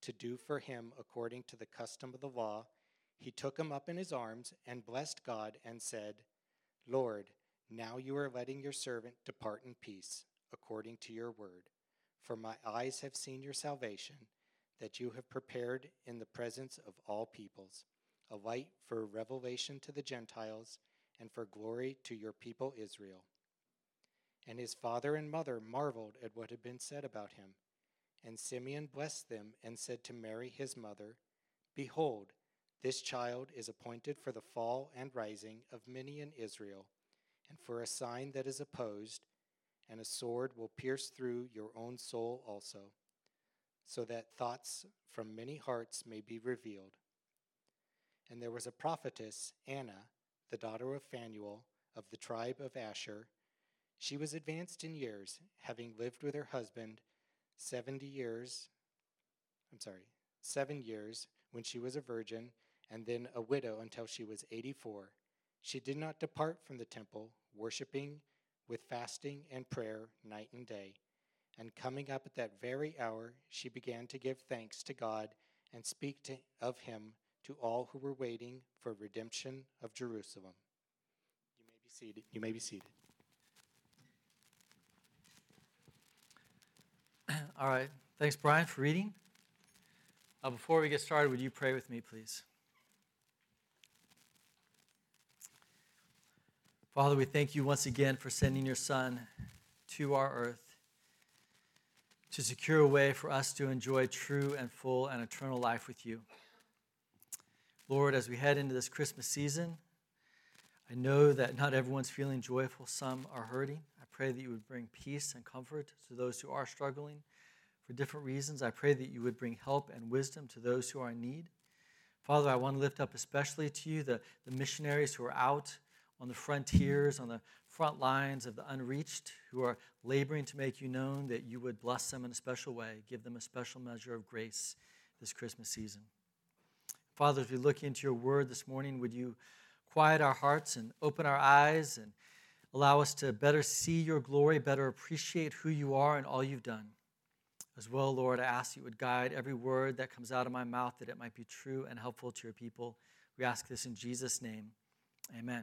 to do for him according to the custom of the law, he took him up in his arms and blessed God and said, Lord, now you are letting your servant depart in peace, according to your word. For my eyes have seen your salvation, that you have prepared in the presence of all peoples, a light for revelation to the Gentiles and for glory to your people Israel. And his father and mother marveled at what had been said about him. And Simeon blessed them and said to Mary his mother, Behold, this child is appointed for the fall and rising of many in Israel, and for a sign that is opposed, and a sword will pierce through your own soul also, so that thoughts from many hearts may be revealed. And there was a prophetess, Anna, the daughter of Phanuel, of the tribe of Asher. She was advanced in years, having lived with her husband 7 years when she was a virgin, and then a widow until she was 84. She did not depart from the temple, worshiping with fasting and prayer night and day. And coming up at that very hour, she began to give thanks to God and speak of him to all who were waiting for redemption of Jerusalem. You may be seated. All right. Thanks, Brian, for reading. Before we get started, would you pray with me, please? Father, we thank you once again for sending your Son to our earth to secure a way for us to enjoy true and full and eternal life with you. Lord, as we head into this Christmas season, I know that not everyone's feeling joyful. Some are hurting. I pray that you would bring peace and comfort to those who are struggling for different reasons. I pray that you would bring help and wisdom to those who are in need. Father, I want to lift up especially to you the missionaries who are out on the frontiers, on the front lines of the unreached, who are laboring to make you known, that you would bless them in a special way, give them a special measure of grace this Christmas season. Father, as we look into your word this morning, would you quiet our hearts and open our eyes and allow us to better see your glory, better appreciate who you are and all you've done. As well, Lord, I ask you would guide every word that comes out of my mouth, that it might be true and helpful to your people. We ask this in Jesus' name. Amen.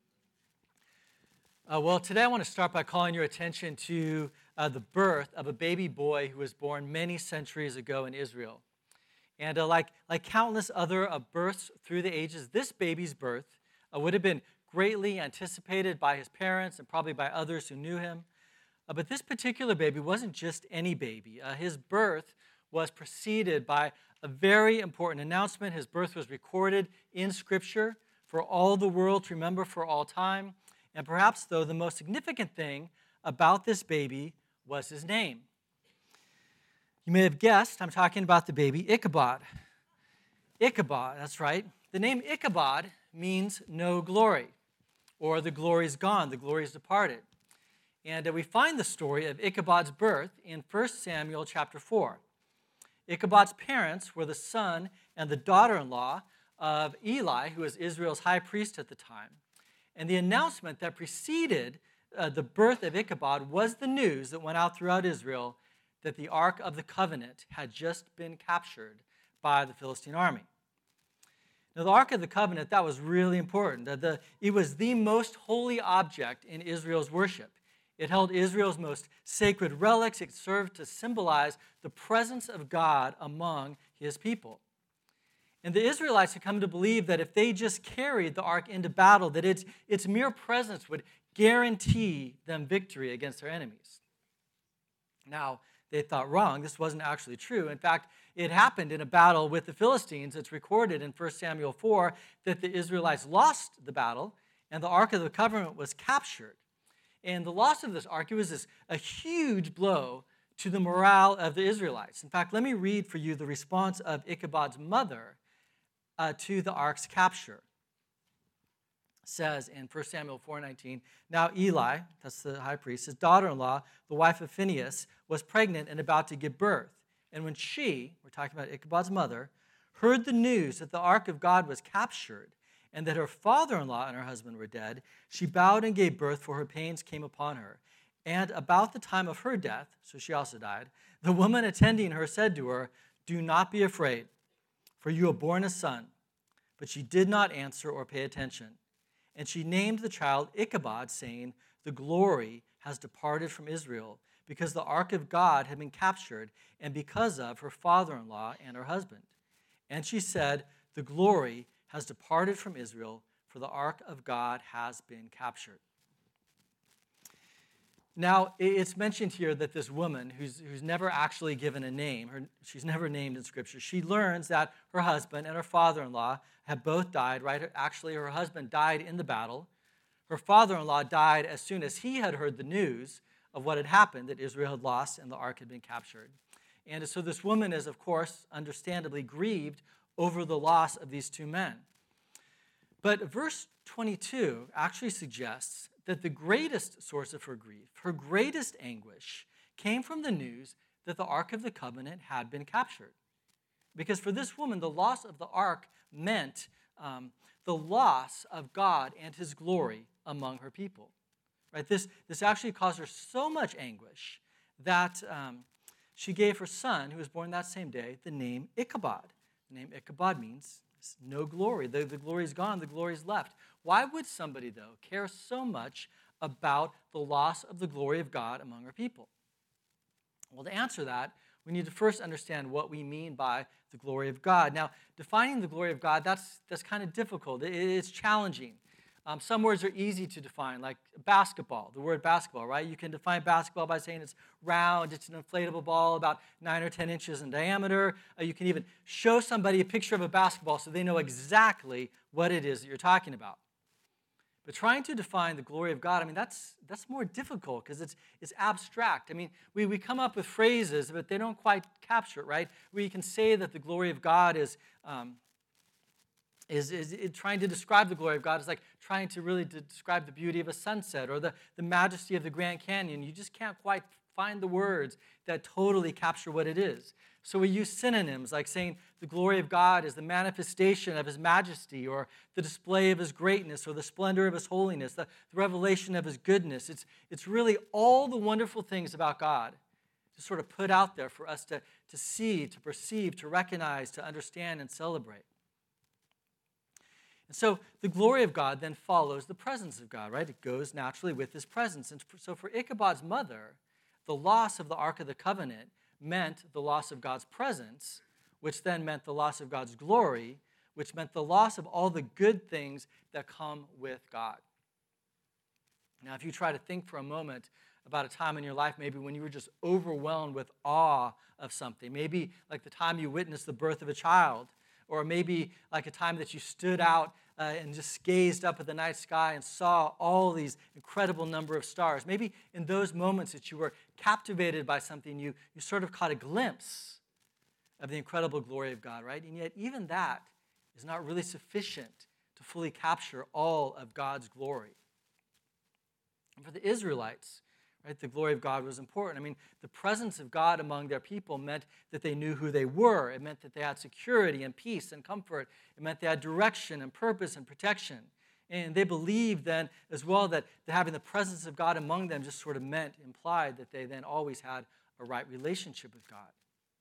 Well, today I want to start by calling your attention to the birth of a baby boy who was born many centuries ago in Israel. And like countless other births through the ages, this baby's birth would have been greatly anticipated by his parents and probably by others who knew him. But this particular baby wasn't just any baby. His birth was preceded by a very important announcement. His birth was recorded in Scripture for all the world to remember for all time. And perhaps, though, the most significant thing about this baby was his name. You may have guessed I'm talking about the baby Ichabod. Ichabod, that's right. The name Ichabod means no glory, or the glory is gone, the glory is departed. And we find the story of Ichabod's birth in 1 Samuel chapter 4. Ichabod's parents were the son and the daughter-in-law of Eli, who was Israel's high priest at the time. And the announcement that preceded the birth of Ichabod was the news that went out throughout Israel that the Ark of the Covenant had just been captured by the Philistine army. Now, the Ark of the Covenant, that was really important. It was the most holy object in Israel's worship. It held Israel's most sacred relics. It served to symbolize the presence of God among his people. And the Israelites had come to believe that if they just carried the ark into battle, that its mere presence would guarantee them victory against their enemies. Now, they thought wrong. This wasn't actually true. In fact, it happened in a battle with the Philistines. It's recorded in 1 Samuel 4 that the Israelites lost the battle, and the Ark of the Covenant was captured. And the loss of this ark, it was a huge blow to the morale of the Israelites. In fact, let me read for you the response of Ichabod's mother to the ark's capture. It says in 1 Samuel 4:19, now Eli, that's the high priest, his daughter-in-law, the wife of Phinehas, was pregnant and about to give birth. And when she, we're talking about Ichabod's mother, heard the news that the ark of God was captured and that her father-in-law and her husband were dead, she bowed and gave birth, for her pains came upon her. And about the time of her death, so she also died, the woman attending her said to her, "Do not be afraid, for you have borne a son." But she did not answer or pay attention. And she named the child Ichabod, saying, "The glory has departed from Israel, because the ark of God had been captured, and because of her father-in-law and her husband." And she said, "The glory has departed from Israel, for the ark of God has been captured." Now, it's mentioned here that this woman, who's never actually given a name, she's never named in Scripture, she learns that her husband and her father-in-law have both died, right? Actually, her husband died in the battle. Her father-in-law died as soon as he had heard the news of what had happened, that Israel had lost and the ark had been captured. And so this woman is, of course, understandably grieved over the loss of these two men. But verse 22 actually suggests that the greatest source of her grief, her greatest anguish, came from the news that the Ark of the Covenant had been captured. Because for this woman, the loss of the Ark meant the loss of God and his glory among her people. Right? This actually caused her so much anguish that she gave her son, who was born that same day, the name Ichabod. The name Ichabod means no glory. The glory is gone, the glory is left. Why would somebody, though, care so much about the loss of the glory of God among our people? Well, to answer that, we need to first understand what we mean by the glory of God. Now, defining the glory of God, that's kind of difficult. It's challenging. Some words are easy to define, like basketball, the word basketball, right? You can define basketball by saying it's round, it's an inflatable ball about 9 or 10 inches in diameter. You can even show somebody a picture of a basketball so they know exactly what it is that you're talking about. But trying to define the glory of God, I mean, that's more difficult because it's abstract. I mean, we come up with phrases, but they don't quite capture it, right? We can say that the glory of God is trying to describe the glory of God is like trying to really describe the beauty of a sunset or the majesty of the Grand Canyon. You just can't quite find the words that totally capture what it is. So we use synonyms like saying the glory of God is the manifestation of his majesty or the display of his greatness or the splendor of his holiness, the revelation of his goodness. It's really all the wonderful things about God to sort of put out there for us to see, to perceive, to recognize, to understand, and celebrate. And so the glory of God then follows the presence of God, right? It goes naturally with his presence. And so for Ichabod's mother, the loss of the Ark of the Covenant meant the loss of God's presence, which then meant the loss of God's glory, which meant the loss of all the good things that come with God. Now, if you try to think for a moment about a time in your life maybe when you were just overwhelmed with awe of something, maybe like the time you witnessed the birth of a child, or maybe like a time that you stood out and just gazed up at the night sky and saw all these incredible number of stars. Maybe in those moments that you were captivated by something, you sort of caught a glimpse of the incredible glory of God, right? And yet even that is not really sufficient to fully capture all of God's glory. And for the Israelites, right, the glory of God was important. I mean, the presence of God among their people meant that they knew who they were. It meant that they had security and peace and comfort. It meant they had direction and purpose and protection. And they believed then as well that having the presence of God among them just sort of implied that they then always had a right relationship with God.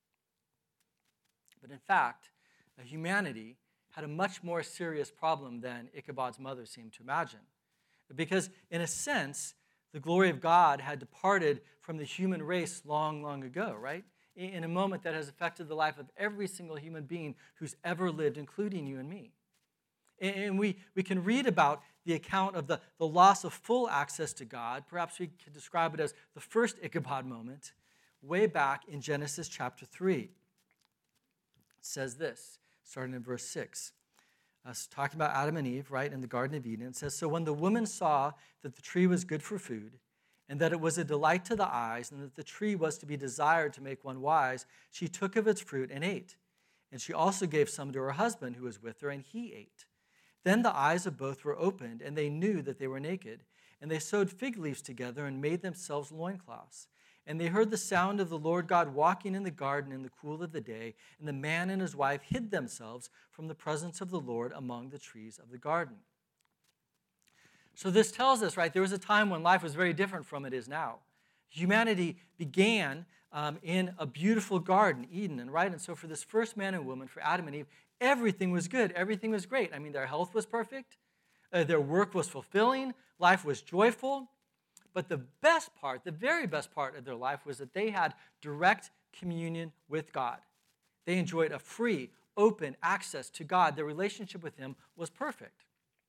But in fact, humanity had a much more serious problem than Ichabod's mother seemed to imagine. Because in a sense, the glory of God had departed from the human race long, long ago, right? In a moment that has affected the life of every single human being who's ever lived, including you and me. And we can read about the account of the loss of full access to God. Perhaps we could describe it as the first Ichabod moment, way back in Genesis chapter 3. It says this, starting in verse 6. Talking about Adam and Eve, right, in the Garden of Eden. It says, "So when the woman saw that the tree was good for food, and that it was a delight to the eyes, and that the tree was to be desired to make one wise, she took of its fruit and ate. And she also gave some to her husband who was with her, and he ate. Then the eyes of both were opened, and they knew that they were naked. And they sewed fig leaves together and made themselves loincloths. And they heard the sound of the Lord God walking in the garden in the cool of the day, and the man and his wife hid themselves from the presence of the Lord among the trees of the garden." So this tells us, right, there was a time when life was very different from it is now. Humanity began in a beautiful garden, Eden, and so for this first man and woman, for Adam and Eve, everything was good. Everything was great. I mean, their health was perfect. Their work was fulfilling. Life was joyful. But the best part, the very best part of their life was that they had direct communion with God. They enjoyed a free, open access to God. Their relationship with him was perfect.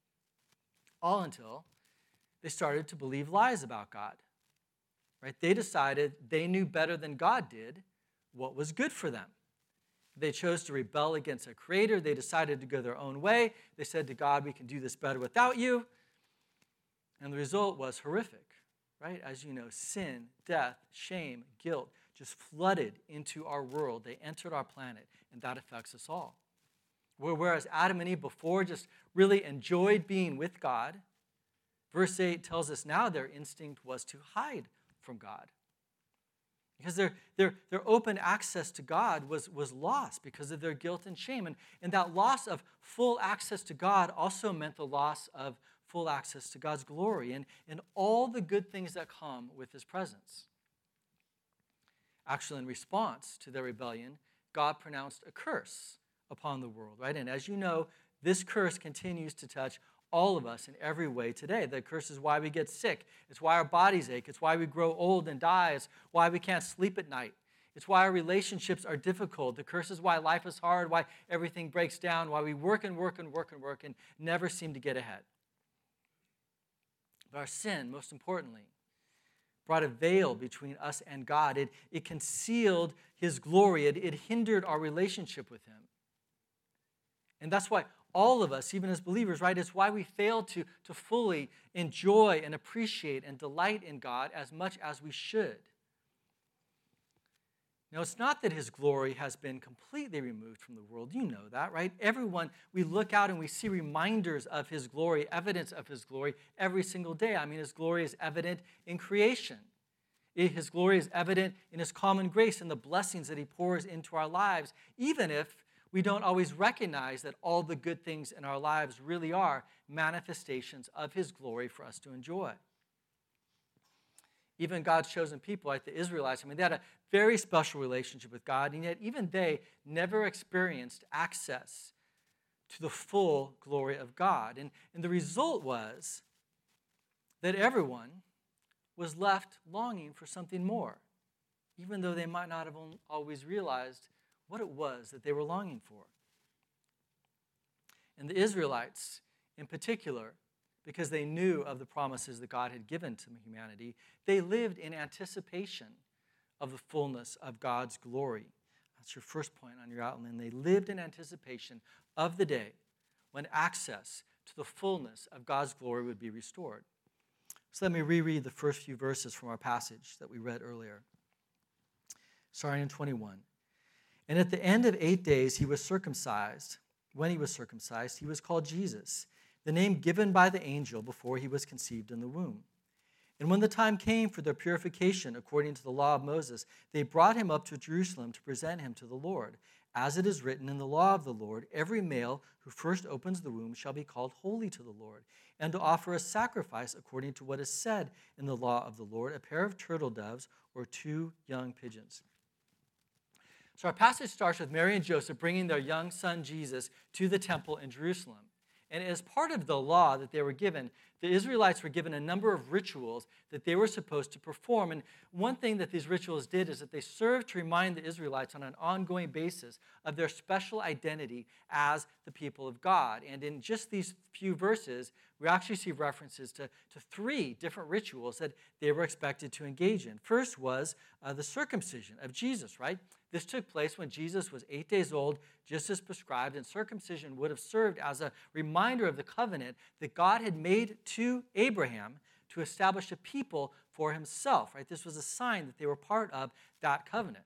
All until they started to believe lies about God. Right? They decided they knew better than God did what was good for them. They chose to rebel against a creator. They decided to go their own way. They said to God, we can do this better without you. And the result was horrific. Right? As you know, sin, death, shame, guilt just flooded into our world. They entered our planet, and that affects us all. Whereas Adam and Eve before just really enjoyed being with God, verse 8 tells us now their instinct was to hide from God. Because their open access to God was lost because of their guilt and shame. And that loss of full access to God also meant the loss of full access to God's glory and all the good things that come with his presence. Actually, in response to their rebellion, God pronounced a curse upon the world, right? And as you know, this curse continues to touch all of us in every way today. The curse is why we get sick. It's why our bodies ache. It's why we grow old and die. It's why we can't sleep at night. It's why our relationships are difficult. The curse is why life is hard, why everything breaks down, why we work and work and work and work and never seem to get ahead. But our sin, most importantly, brought a veil between us and God. It concealed his glory. It hindered our relationship with him. And that's why all of us, even as believers, right, it's why we fail to fully enjoy and appreciate and delight in God as much as we should. Now, it's not that his glory has been completely removed from the world. You know that, right? Everyone, we look out and we see reminders of his glory, evidence of his glory every single day. I mean, his glory is evident in creation. His glory is evident in his common grace and the blessings that he pours into our lives, even if we don't always recognize that all the good things in our lives really are manifestations of his glory for us to enjoy. Even God's chosen people, like the Israelites, they had a very special relationship with God, and yet even they never experienced access to the full glory of God. And the result was that everyone was left longing for something more, even though they might not have always realized what it was that they were longing for. And the Israelites, in particular, because they knew of the promises that God had given to humanity, they lived in anticipation of the fullness of God's glory. That's your first point on your outline. They lived in anticipation of the day when access to the fullness of God's glory would be restored. So let me reread the first few verses from our passage that we read earlier. Starting in 21. And at the end of 8 days he was circumcised. When he was circumcised, he was called Jesus, the name given by the angel before he was conceived in the womb. And when the time came for their purification according to the law of Moses, they brought him up to Jerusalem to present him to the Lord. As it is written in the law of the Lord, every male who first opens the womb shall be called holy to the Lord, and to offer a sacrifice according to what is said in the law of the Lord, a pair of turtle doves or 2 young pigeons. So our passage starts with Mary and Joseph bringing their young son Jesus to the temple in Jerusalem. And as part of the law that they were given, the Israelites were given a number of rituals that they were supposed to perform. And one thing that these rituals did is that they served to remind the Israelites on an ongoing basis of their special identity as the people of God. And in just these few verses, we actually see references to 3 different rituals that they were expected to engage in. First was the circumcision of Jesus, right? This took place when Jesus was 8 days old, just as prescribed, and circumcision would have served as a reminder of the covenant that God had made to Abraham to establish a people for himself, right? This was a sign that they were part of that covenant.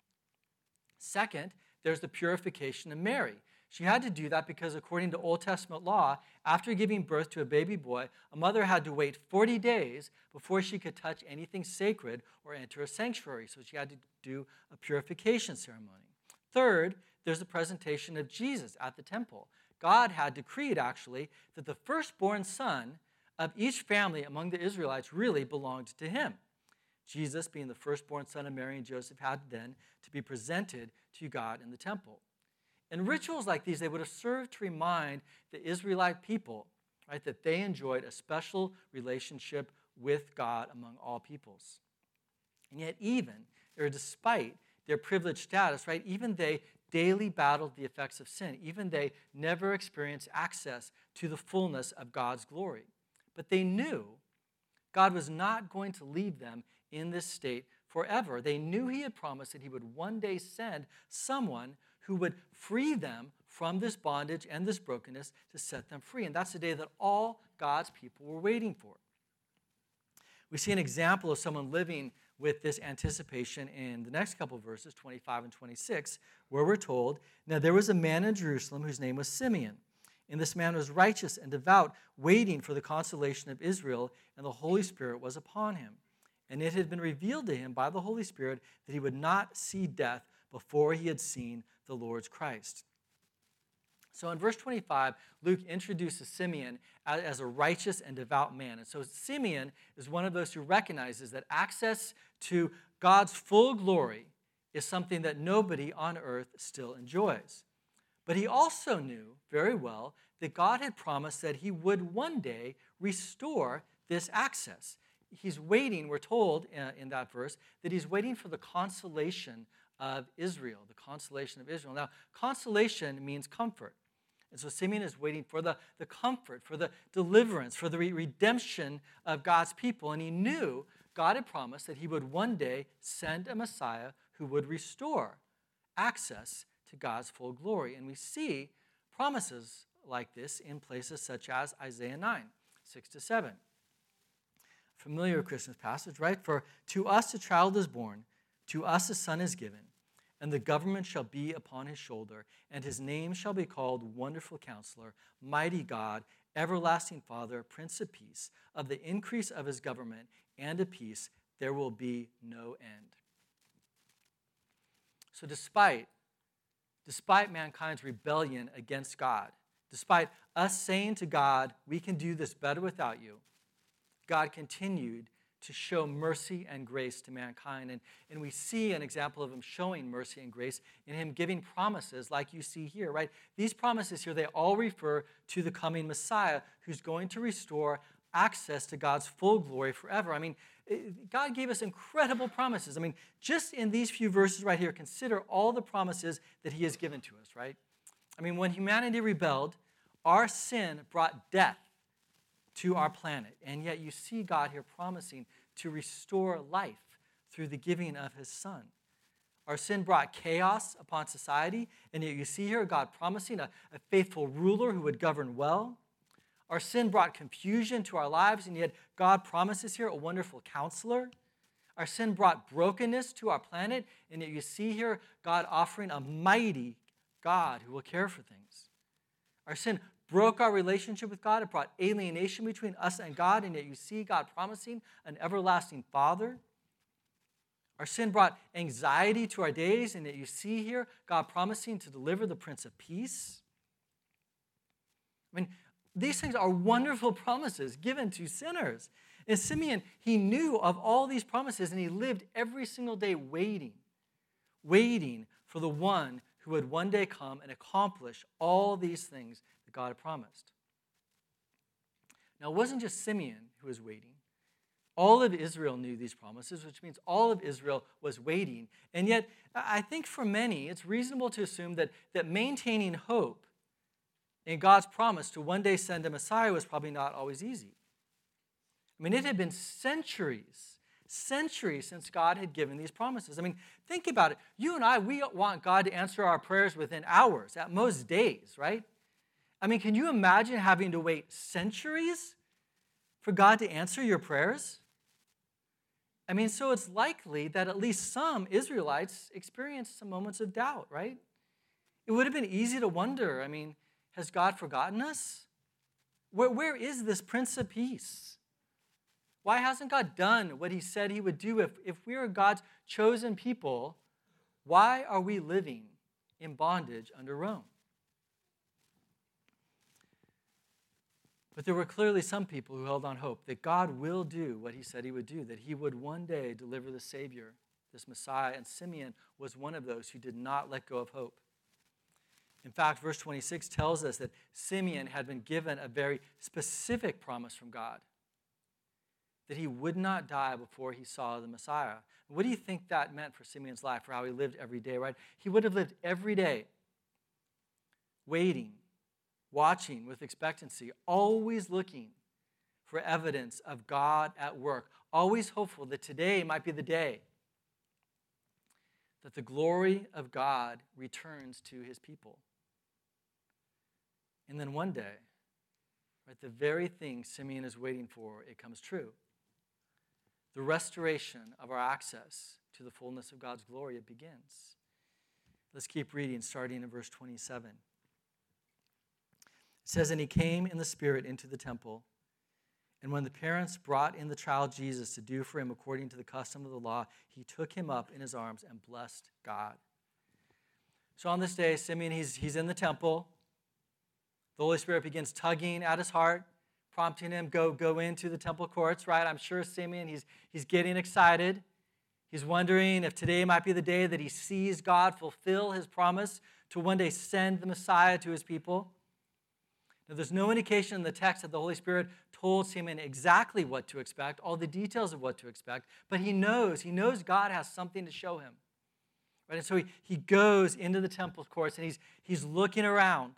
Second, there's the purification of Mary. She had to do that because according to Old Testament law, after giving birth to a baby boy, a mother had to wait 40 days before she could touch anything sacred or enter a sanctuary. So she had to do a purification ceremony. Third, there's the presentation of Jesus at the temple. God had decreed, actually, that the firstborn son of each family among the Israelites really belonged to him. Jesus, being the firstborn son of Mary and Joseph, had then to be presented to God in the temple. And rituals like these, they would have served to remind the Israelite people, right, that they enjoyed a special relationship with God among all peoples. And yet despite their privileged status, right, even they daily battled the effects of sin. Even they never experienced access to the fullness of God's glory. But they knew God was not going to leave them in this state forever. They knew he had promised that he would one day send someone who would free them from this bondage and this brokenness to set them free. And that's the day that all God's people were waiting for. We see an example of someone living with this anticipation in the next couple of verses, 25 and 26, where we're told, "Now there was a man in Jerusalem whose name was Simeon. And this man was righteous and devout, waiting for the consolation of Israel, and the Holy Spirit was upon him. And it had been revealed to him by the Holy Spirit that he would not see death before he had seen the Lord's Christ." So in verse 25, Luke introduces Simeon as a righteous and devout man. And so Simeon is one of those who recognizes that access to God's full glory is something that nobody on earth still enjoys. But he also knew very well that God had promised that he would one day restore this access. He's waiting, we're told in that verse, that he's waiting for the consolation of Israel, the consolation of Israel. Now, consolation means comfort. And so Simeon is waiting for the comfort, for the deliverance, for the redemption of God's people. And he knew God had promised that he would one day send a Messiah who would restore access to God's full glory. And we see promises like this in places such as Isaiah 9, 6-7. Familiar Christmas passage, right? "For to us a child is born, to us a son is given, and the government shall be upon his shoulder, and his name shall be called Wonderful Counselor, Mighty God, Everlasting Father, Prince of Peace. Of the increase of his government and of peace there will be no end." So despite mankind's rebellion against God, despite us saying to God, "We can do this better without you," God continued to show mercy and grace to mankind. And we see an example of him showing mercy and grace in him giving promises like you see here, right? These promises here, they all refer to the coming Messiah who's going to restore access to God's full glory forever. I mean, God gave us incredible promises. I mean, just in these few verses right here, consider all the promises that he has given to us, right? I mean, when humanity rebelled, our sin brought death to our planet. And yet you see God here promising to restore life through the giving of his son. Our sin brought chaos upon society, and yet you see here God promising a faithful ruler who would govern well. Our sin brought confusion to our lives, and yet God promises here a wonderful counselor. Our sin brought brokenness to our planet, and yet you see here God offering a mighty God who will care for things. Our sin broke our relationship with God. It brought alienation between us and God, and yet you see God promising an everlasting Father. Our sin brought anxiety to our days, and yet you see here God promising to deliver the Prince of Peace. I mean, these things are wonderful promises given to sinners. And Simeon, he knew of all these promises, and he lived every single day waiting for the one who would one day come and accomplish all these things that God had promised. Now, it wasn't just Simeon who was waiting. All of Israel knew these promises, which means all of Israel was waiting. And yet, I think for many, it's reasonable to assume that maintaining hope in God's promise to one day send a Messiah was probably not always easy. I mean, it had been centuries since God had given these promises. I mean, think about it. You and I, we want God to answer our prayers within hours, at most days, right? I mean, can you imagine having to wait centuries for God to answer your prayers? I mean, so it's likely that at least some Israelites experienced some moments of doubt, right? It would have been easy to wonder, I mean, has God forgotten us? Where is this Prince of Peace? Why hasn't God done what he said he would do? If we are God's chosen people, why are we living in bondage under Rome? But there were clearly some people who held on hope that God will do what he said he would do, that he would one day deliver the Savior, this Messiah. And Simeon was one of those who did not let go of hope. In fact, verse 26 tells us that Simeon had been given a very specific promise from God, that he would not die before he saw the Messiah. What do you think that meant for Simeon's life, for how he lived every day, right? He would have lived every day waiting, watching with expectancy, always looking for evidence of God at work, always hopeful that today might be the day that the glory of God returns to his people. And then one day, right, the very thing Simeon is waiting for, it comes true. The restoration of our access to the fullness of God's glory, it begins. Let's keep reading, starting in verse 27. It says, "And he came in the Spirit into the temple, and when the parents brought in the child Jesus to do for him according to the custom of the law, he took him up in his arms and blessed God." So on this day, Simeon, he's in the temple. The Holy Spirit begins tugging at his heart, prompting him, go into the temple courts, right? I'm sure Simeon, he's getting excited. He's wondering if today might be the day that he sees God fulfill his promise to one day send the Messiah to his people. Now, there's no indication in the text that the Holy Spirit told Simeon exactly what to expect, all the details of what to expect, but he knows God has something to show him. Right? And so he goes into the temple courts and he's looking around.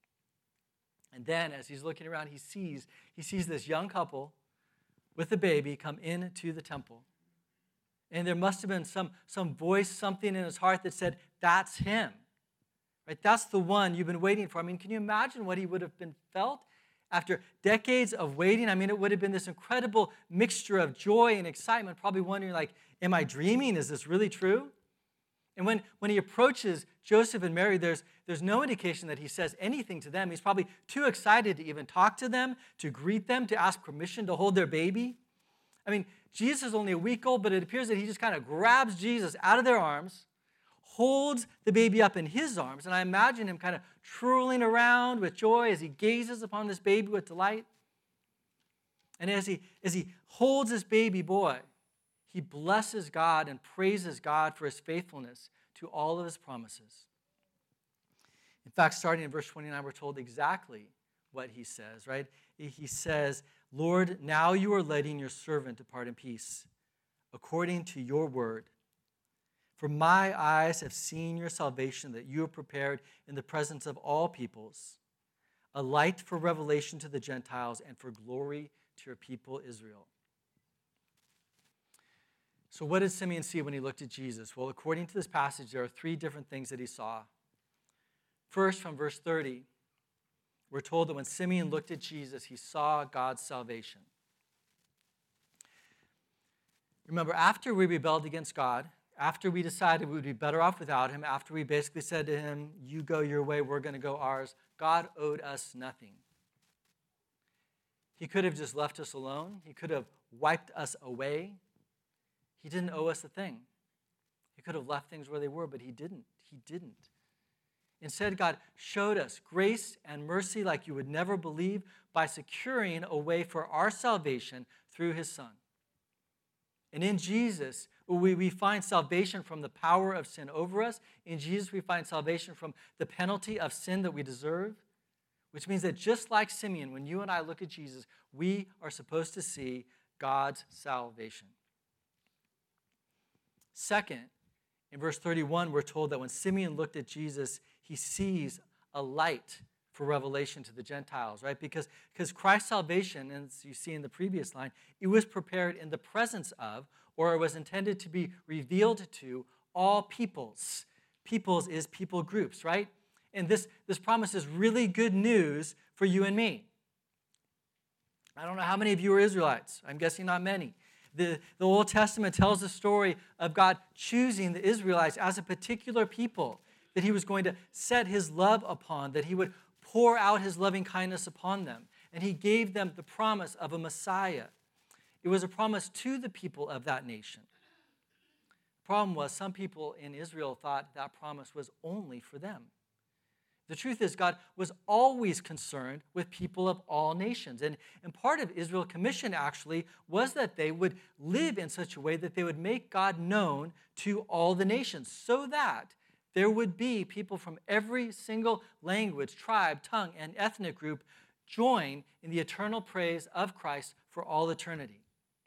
And then as he's looking around, he sees this young couple with a baby come into the temple. And there must have been some voice, something in his heart that said, that's him. Right? That's the one you've been waiting for. I mean, can you imagine what he would have been felt after decades of waiting? I mean, it would have been this incredible mixture of joy and excitement, probably wondering, like, am I dreaming? Is this really true? And when he approaches Joseph and Mary, there's no indication that he says anything to them. He's probably too excited to even talk to them, to greet them, to ask permission to hold their baby. I mean, Jesus is only a week old, but it appears that he just kind of grabs Jesus out of their arms, holds the baby up in his arms, and I imagine him kind of twirling around with joy as he gazes upon this baby with delight. And as he holds this baby boy, he blesses God and praises God for his faithfulness to all of his promises. In fact, starting in verse 29, we're told exactly what he says, right? He says, "Lord, now you are letting your servant depart in peace, according to your word. For my eyes have seen your salvation that you have prepared in the presence of all peoples, a light for revelation to the Gentiles and for glory to your people Israel." So what did Simeon see when he looked at Jesus? Well, according to this passage, there are three different things that he saw. First, from verse 30, we're told that when Simeon looked at Jesus, he saw God's salvation. Remember, after we rebelled against God, after we decided we would be better off without him, after we basically said to him, you go your way, we're going to go ours, God owed us nothing. He could have just left us alone. He could have wiped us away. He didn't owe us a thing. He could have left things where they were, but he didn't. He didn't. Instead, God showed us grace and mercy like you would never believe by securing a way for our salvation through his Son. And in Jesus, we find salvation from the power of sin over us. In Jesus, we find salvation from the penalty of sin that we deserve, which means that just like Simeon, when you and I look at Jesus, we are supposed to see God's salvation. Second, in verse 31, we're told that when Simeon looked at Jesus, he sees a light for revelation to the Gentiles, right? Because Christ's salvation, as you see in the previous line, it was prepared in the presence of, or it was intended to be revealed to all peoples. Peoples is people groups, right? And this promise is really good news for you and me. I don't know how many of you are Israelites. I'm guessing not many. The Old Testament tells the story of God choosing the Israelites as a particular people that he was going to set his love upon, that he would pour out his loving kindness upon them. And he gave them the promise of a Messiah. It was a promise to the people of that nation. The problem was some people in Israel thought that promise was only for them. The truth is, God was always concerned with people of all nations. And part of Israel's commission actually was that they would live in such a way that they would make God known to all the nations, so that there would be people from every single language, tribe, tongue, and ethnic group join in the eternal praise of Christ for all eternity.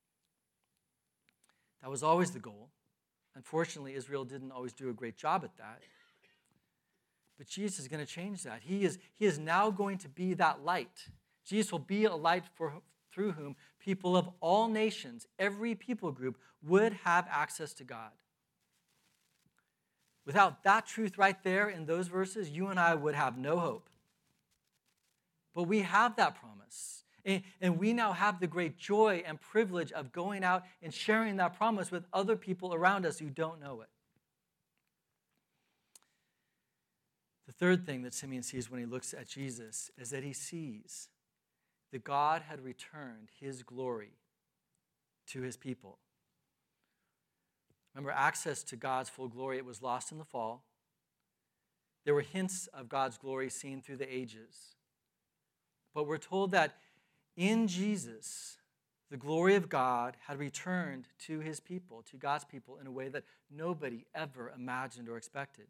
That was always the goal. Unfortunately, Israel didn't always do a great job at that. But Jesus is going to change that. He is now going to be that light. Jesus will be a light through whom people of all nations, every people group, would have access to God. Without that truth right there in those verses, you and I would have no hope. But we have that promise. And we now have the great joy and privilege of going out and sharing that promise with other people around us who don't know it. The third thing that Simeon sees when he looks at Jesus is that he sees that God had returned his glory to his people. Remember, access to God's full glory, it was lost in the fall. There were hints of God's glory seen through the ages. But we're told that in Jesus, the glory of God had returned to his people, to God's people, in a way that nobody ever imagined or expected.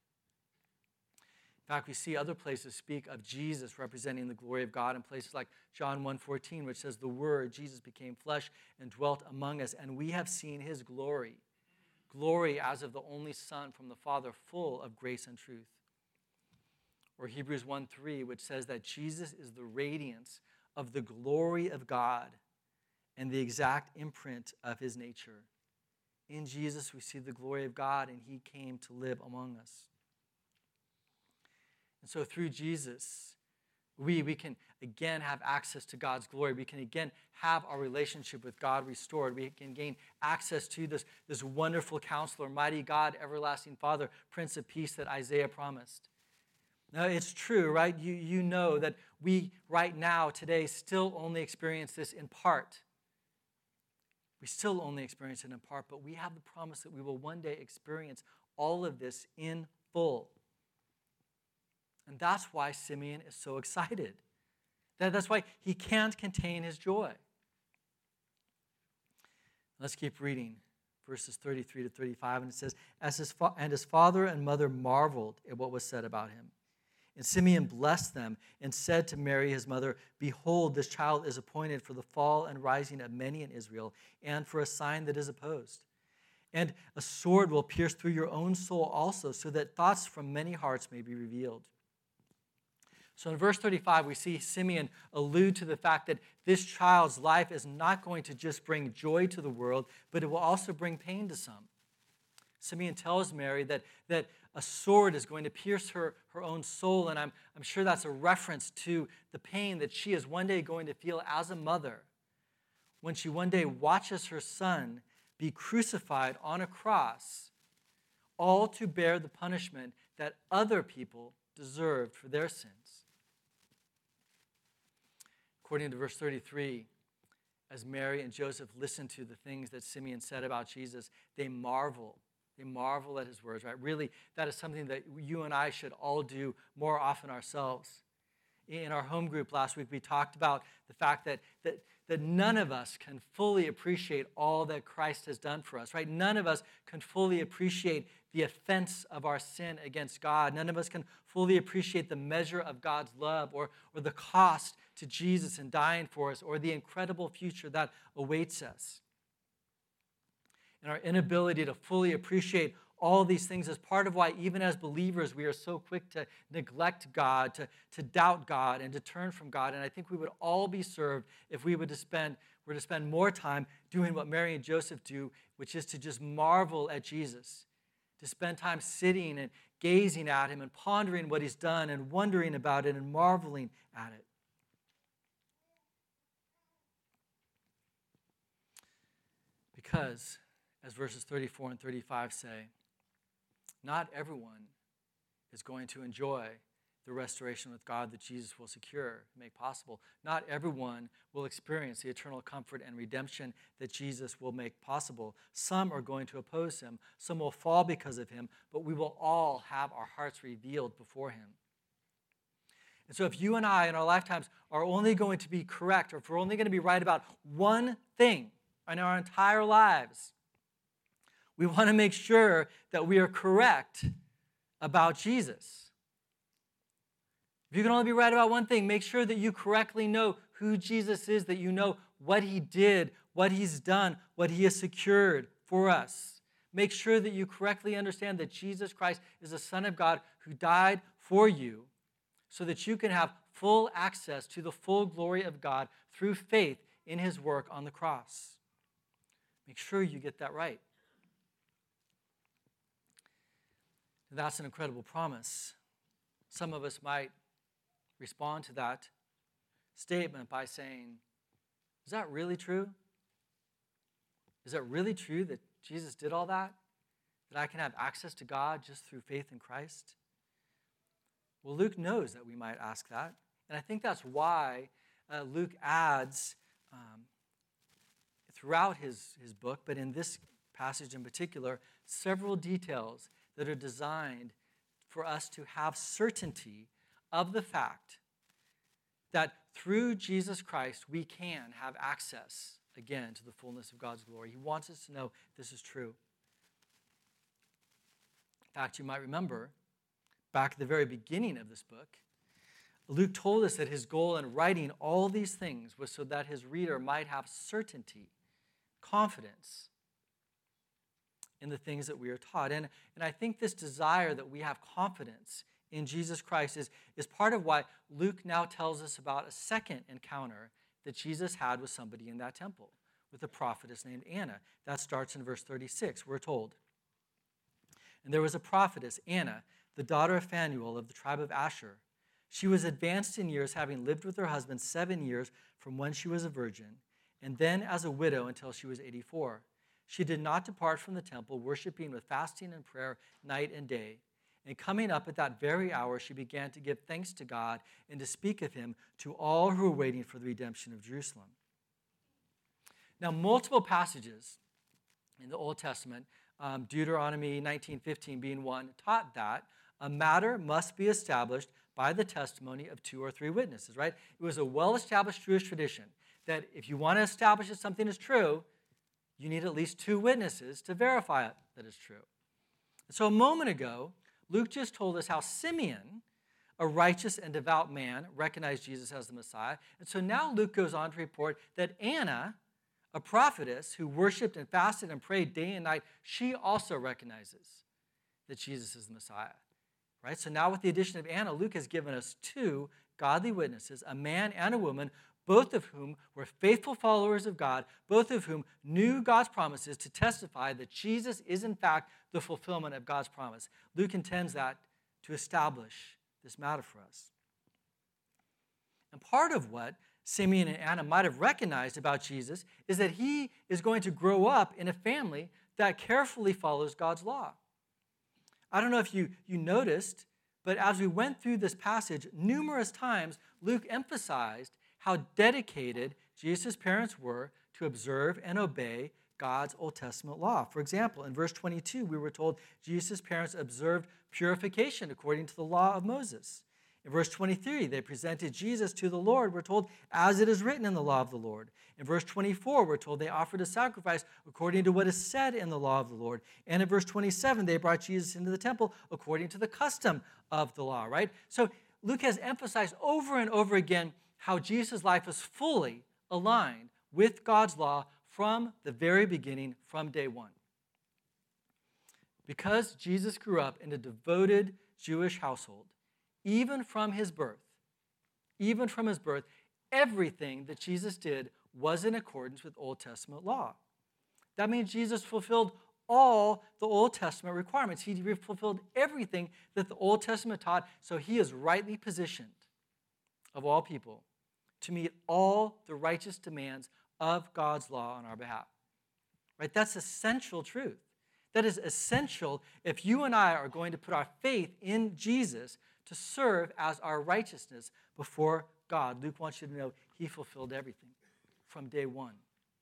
In fact, we see other places speak of Jesus representing the glory of God in places like John 1:14, which says, "The Word, Jesus, became flesh and dwelt among us, and we have seen his glory, glory as of the only Son from the Father, full of grace and truth." Or Hebrews 1:3, which says that Jesus is the radiance of the glory of God and the exact imprint of his nature. In Jesus, we see the glory of God, and he came to live among us. And so through Jesus, we can again have access to God's glory. We can again have our relationship with God restored. We can gain access to this wonderful counselor, mighty God, everlasting Father, Prince of Peace that Isaiah promised. Now, it's true, right? You know that we right now, today, still only experience this in part. We still only experience it in part, but we have the promise that we will one day experience all of this in full. And that's why Simeon is so excited. That's why he can't contain his joy. Let's keep reading verses 33 to 35. And it says, And his father and mother marveled at what was said about him. And Simeon blessed them and said to Mary, his mother, "Behold, this child is appointed for the fall and rising of many in Israel, and for a sign that is opposed. And a sword will pierce through your own soul also, so that thoughts from many hearts may be revealed." So in verse 35, we see Simeon allude to the fact that this child's life is not going to just bring joy to the world, but it will also bring pain to some. Simeon tells Mary that a sword is going to pierce her own soul, and I'm sure that's a reference to the pain that she is one day going to feel as a mother when she one day watches her son be crucified on a cross, all to bear the punishment that other people deserved for their sins. According to verse 33, as Mary and Joseph listened to the things that Simeon said about Jesus, they marvel. They marvel at his words, right? Really, that is something that you and I should all do more often ourselves. In our home group last week, we talked about the fact that none of us can fully appreciate all that Christ has done for us, right? None of us can fully appreciate the offense of our sin against God. None of us can fully appreciate the measure of God's love or the cost to Jesus in dying for us, or the incredible future that awaits us. And our inability to fully appreciate all these things is part of why, even as believers, we are so quick to neglect God, to doubt God, and to turn from God. And I think we would all be served if we were to spend more time doing what Mary and Joseph do, which is to just marvel at Jesus, to spend time sitting and gazing at him and pondering what he's done and wondering about it and marveling at it. Because, as verses 34 and 35 say, not everyone is going to enjoy the restoration with God that Jesus will secure, make possible. Not everyone will experience the eternal comfort and redemption that Jesus will make possible. Some are going to oppose him. Some will fall because of him, but we will all have our hearts revealed before him. And so if you and I in our lifetimes are only going to be correct, or if we're only going to be right about one thing in our entire lives, we want to make sure that we are correct about Jesus. If you can only be right about one thing, make sure that you correctly know who Jesus is, that you know what he did, what he's done, what he has secured for us. Make sure that you correctly understand that Jesus Christ is the Son of God who died for you so that you can have full access to the full glory of God through faith in his work on the cross. Make sure you get that right. That's an incredible promise. Some of us might respond to that statement by saying, is that really true? Is it really true that Jesus did all that? That I can have access to God just through faith in Christ? Well, Luke knows that we might ask that. And I think that's why Luke adds throughout his book, but in this passage in particular, several details that are designed for us to have certainty of the fact that through Jesus Christ we can have access again to the fullness of God's glory. He wants us to know this is true. In fact, you might remember back at the very beginning of this book, Luke told us that his goal in writing all these things was so that his reader might have certainty, confidence in the things that we are taught. And I think this desire that we have confidence in Jesus Christ is part of why Luke now tells us about a second encounter that Jesus had with somebody in that temple, with a prophetess named Anna. That starts in verse 36, we're told. And there was a prophetess, Anna, the daughter of Phanuel of the tribe of Asher. She was advanced in years, having lived with her husband 7 years from when she was a virgin, and then as a widow until she was 84. She did not depart from the temple, worshiping with fasting and prayer night and day. And coming up at that very hour, she began to give thanks to God and to speak of him to all who were waiting for the redemption of Jerusalem. Now, multiple passages in the Old Testament, Deuteronomy 19:15 being one, taught that a matter must be established by the testimony of 2 or 3 witnesses, right? It was a well-established Jewish tradition that if you want to establish that something is true, you need at least 2 witnesses to verify it that it's true. So a moment ago, Luke just told us how Simeon, a righteous and devout man, recognized Jesus as the Messiah. And so now Luke goes on to report that Anna, a prophetess who worshiped and fasted and prayed day and night, she also recognizes that Jesus is the Messiah. Right? So now with the addition of Anna, Luke has given us 2 godly witnesses, a man and a woman, both of whom were faithful followers of God, both of whom knew God's promises to testify that Jesus is in fact the fulfillment of God's promise. Luke intends that to establish this matter for us. And part of what Simeon and Anna might have recognized about Jesus is that he is going to grow up in a family that carefully follows God's law. I don't know if you noticed, but as we went through this passage, numerous times Luke emphasized how dedicated Jesus' parents were to observe and obey God's Old Testament law. For example, in verse 22, we were told Jesus' parents observed purification according to the law of Moses. In verse 23, they presented Jesus to the Lord, we're told, as it is written in the law of the Lord. In verse 24, we're told they offered a sacrifice according to what is said in the law of the Lord. And in verse 27, they brought Jesus into the temple according to the custom of the law, right? So Luke has emphasized over and over again how Jesus' life was fully aligned with God's law from the very beginning, from day one. Because Jesus grew up in a devoted Jewish household, even from his birth, everything that Jesus did was in accordance with Old Testament law. That means Jesus fulfilled all the Old Testament requirements. He fulfilled everything that the Old Testament taught, so he is rightly positioned, of all people, to meet all the righteous demands of God's law on our behalf. Right? That's essential truth. That is essential if you and I are going to put our faith in Jesus to serve as our righteousness before God. Luke wants you to know he fulfilled everything from day one.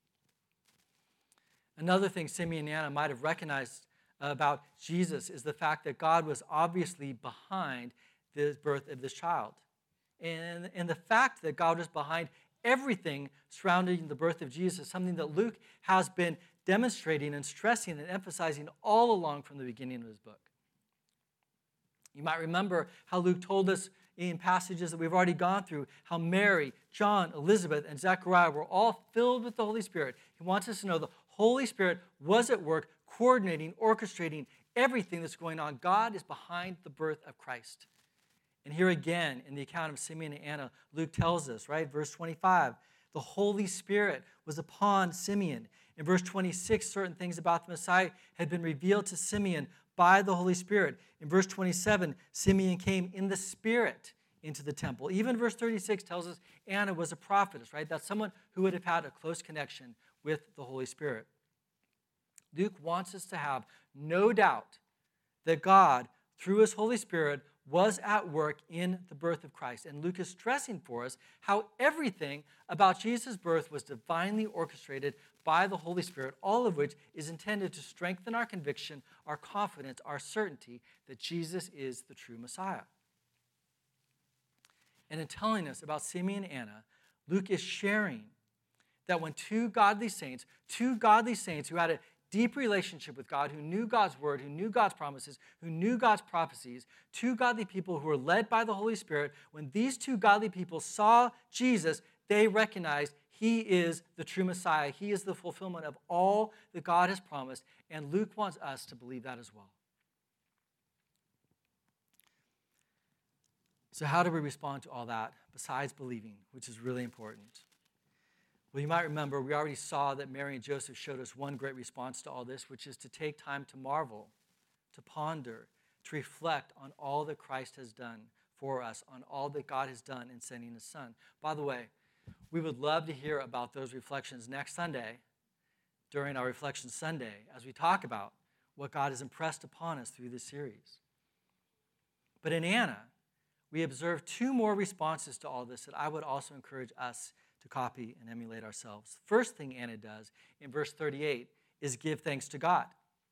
Another thing Simeon and Anna might have recognized about Jesus is the fact that God was obviously behind the birth of this child. And the fact that God was behind everything surrounding the birth of Jesus is something that Luke has been demonstrating and stressing and emphasizing all along from the beginning of his book. You might remember how Luke told us in passages that we've already gone through, how Mary, John, Elizabeth, and Zechariah were all filled with the Holy Spirit. He wants us to know the Holy Spirit was at work coordinating, orchestrating everything that's going on. God is behind the birth of Christ. And here again, in the account of Simeon and Anna, Luke tells us, right, verse 25, the Holy Spirit was upon Simeon. In verse 26, certain things about the Messiah had been revealed to Simeon by the Holy Spirit. In verse 27, Simeon came in the Spirit into the temple. Even verse 36 tells us Anna was a prophetess, right? That's someone who would have had a close connection with the Holy Spirit. Luke wants us to have no doubt that God, through his Holy Spirit, was at work in the birth of Christ. And Luke is stressing for us how everything about Jesus' birth was divinely orchestrated by the Holy Spirit, all of which is intended to strengthen our conviction, our confidence, our certainty that Jesus is the true Messiah. And in telling us about Simeon and Anna, Luke is sharing that when two godly saints who had a deep relationship with God, who knew God's word, who knew God's promises, who knew God's prophecies, two godly people who were led by the Holy Spirit, when these two godly people saw Jesus, they recognized he is the true Messiah. He is the fulfillment of all that God has promised, and Luke wants us to believe that as well. So how do we respond to all that besides believing, which is really important? Well, you might remember we already saw that Mary and Joseph showed us one great response to all this, which is to take time to marvel, to ponder, to reflect on all that Christ has done for us, on all that God has done in sending his Son. By the way, we would love to hear about those reflections next Sunday during our Reflection Sunday as we talk about what God has impressed upon us through this series. But in Anna, we observe two more responses to all this that I would also encourage us to copy and emulate ourselves. First thing Anna does in verse 38 is give thanks to God.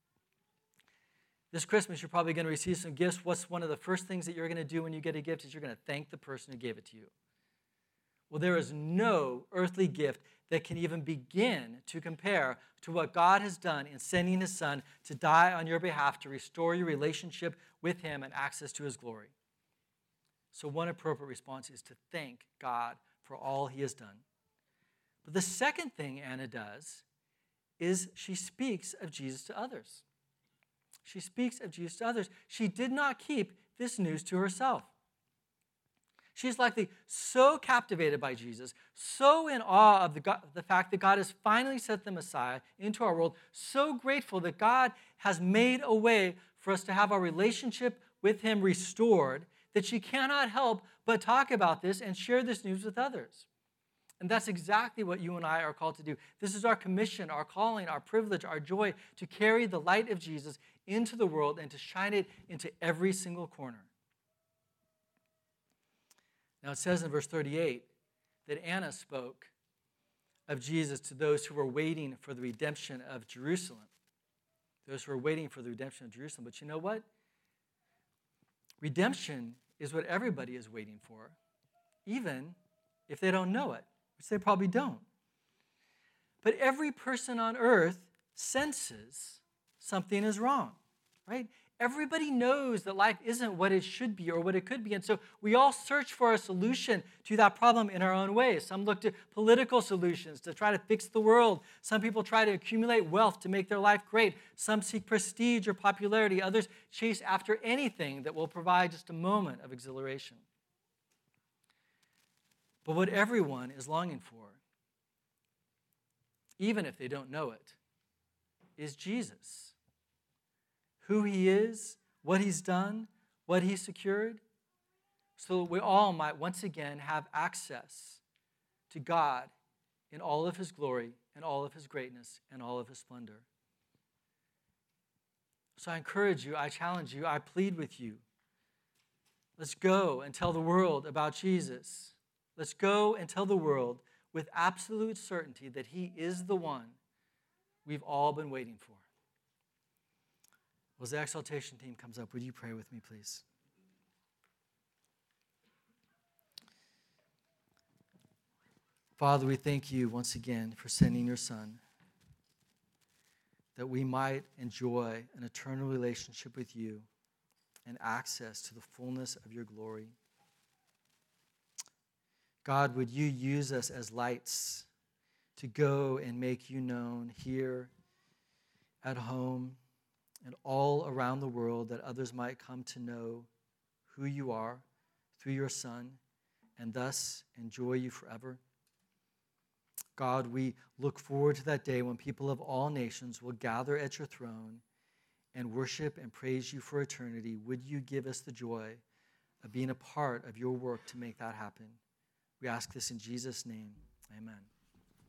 This Christmas, you're probably going to receive some gifts. What's one of the first things that you're going to do when you get a gift is you're going to thank the person who gave it to you. Well, there is no earthly gift that can even begin to compare to what God has done in sending his Son to die on your behalf to restore your relationship with him and access to his glory. So one appropriate response is to thank God for all he has done. But the second thing Anna does is she speaks of Jesus to others. She speaks of Jesus to others. She did not keep this news to herself. She's likely so captivated by Jesus, so in awe of the fact that God has finally sent the Messiah into our world, so grateful that God has made a way for us to have our relationship with him restored, that she cannot help but talk about this and share this news with others. And that's exactly what you and I are called to do. This is our commission, our calling, our privilege, our joy, to carry the light of Jesus into the world and to shine it into every single corner. Now it says in verse 38 that Anna spoke of Jesus to those who were waiting for the redemption of Jerusalem. Those who were waiting for the redemption of Jerusalem. But you know what? Redemption is what everybody is waiting for, even if they don't know it, which they probably don't. But every person on earth senses something is wrong, right? Everybody knows that life isn't what it should be or what it could be. And so we all search for a solution to that problem in our own ways. Some look to political solutions to try to fix the world. Some people try to accumulate wealth to make their life great. Some seek prestige or popularity. Others chase after anything that will provide just a moment of exhilaration. But what everyone is longing for, even if they don't know it, is Jesus. Who he is, what he's done, what he secured, so that we all might once again have access to God in all of his glory and all of his greatness and all of his splendor. So I encourage you, I challenge you, I plead with you. Let's go and tell the world about Jesus. Let's go and tell the world with absolute certainty that he is the one we've all been waiting for. Well, as the exaltation team comes up, would you pray with me, please? Father, we thank you once again for sending your Son, that we might enjoy an eternal relationship with you and access to the fullness of your glory. God, would you use us as lights to go and make you known here, at home, and all around the world, that others might come to know who you are through your Son and thus enjoy you forever. God, we look forward to that day when people of all nations will gather at your throne and worship and praise you for eternity. Would you give us the joy of being a part of your work to make that happen? We ask this in Jesus' name. Amen.